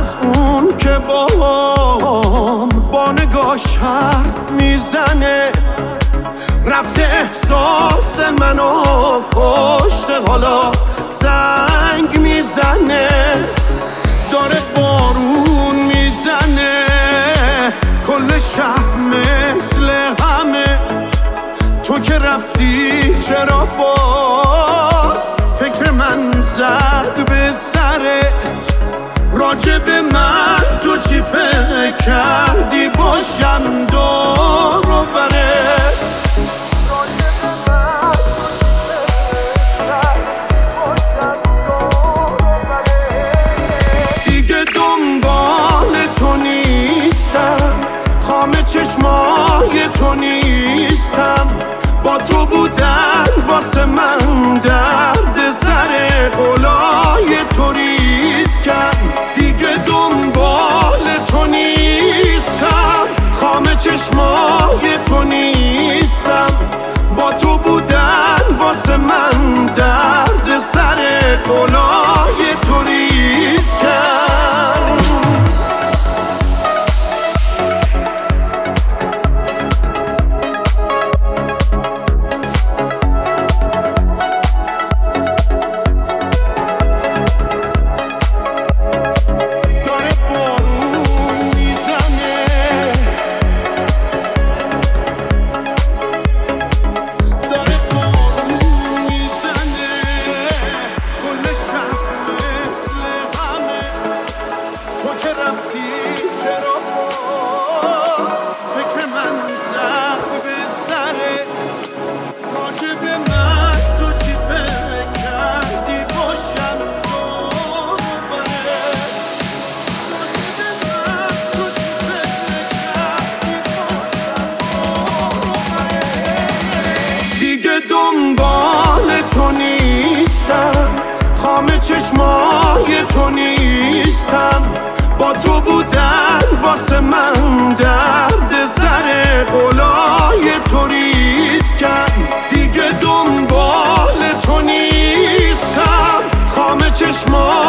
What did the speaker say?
از اون که با نگاش حرف میزنه، رفته احساس منو کشته، حالا زنگ میزنه، داره بارون میزنه، کل شهر مثل همه. تو که رفتی چرا باز فکر من زد به سرت؟ راجب من تو چی فکر کردی؟ باشم دور و برت. دیگه دنبال تو نیستم، خام چشمای تو نیستم، با تو بودن واسه من درد سر قلای تو ریسکم. دیگه دنبال تو نیستم، خام چشمای تو نیستم، با تو بودن واسه من درد سر قلای تو ریسکم. دنبال تو نیستم، خام چشمای تو نیستم، با تو بودن واسه من درد سر قلای تو ریسکم. دیگه دنبال تو نیستم، خام چشمای